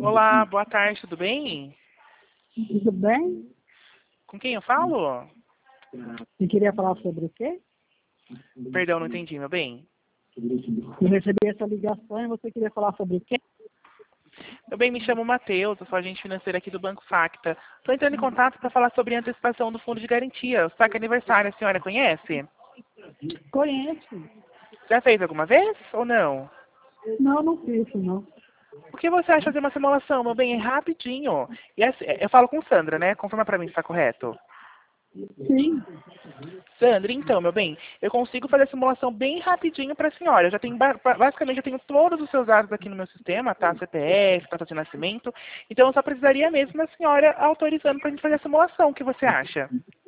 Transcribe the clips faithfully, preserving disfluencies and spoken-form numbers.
Olá, boa tarde, tudo bem? Tudo bem? Com quem eu falo? Você queria falar sobre o quê? Perdão, não entendi, meu bem. Eu recebi essa ligação e você queria falar sobre o quê? Meu bem, me chamo Matheus, eu sou agente financeiro aqui do Banco Facta. Estou entrando em contato para falar sobre a antecipação do fundo de garantia, o saque aniversário. A senhora conhece? Conheço. Já fez alguma vez ou não? Não, não fiz isso, não. O que você acha de fazer uma simulação, meu bem? É rapidinho. E assim, eu falo com Sandra, né? Confirma para mim se está correto. Sim. Sandra, então, meu bem, eu consigo fazer a simulação bem rapidinho para a senhora. Eu já tenho, ba- basicamente, eu tenho todos os seus dados aqui no meu sistema, tá? C P F, data de nascimento. Então, eu só precisaria mesmo da senhora autorizando para a gente fazer a simulação. O que você acha?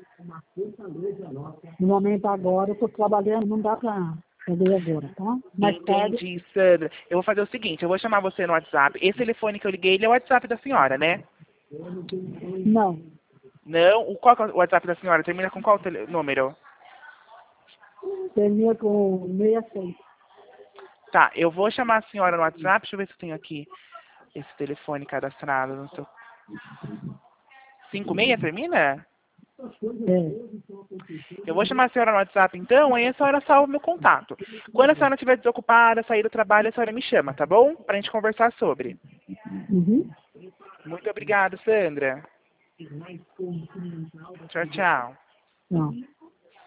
No momento agora eu estou trabalhando, não dá para fazer agora, tá? Mais tarde. Entendi, Sandra. Eu vou fazer o seguinte, eu vou chamar você no WhatsApp. Esse telefone que eu liguei, ele é o WhatsApp da senhora, né? Não. Não? O, qual que é o WhatsApp da senhora? Termina com qual tele- número? Termina com sessenta e seis. Tá, eu vou chamar a senhora no WhatsApp. Deixa eu ver se eu tenho aqui esse telefone cadastrado no seu... cinquenta e seis termina? É. Eu vou chamar a senhora no WhatsApp então, aí a senhora salva o meu contato. Quando a senhora estiver desocupada, sair do trabalho, a senhora me chama, tá bom? Pra gente conversar sobre. Uhum. Muito obrigado, Sandra. Tchau, tchau. Não.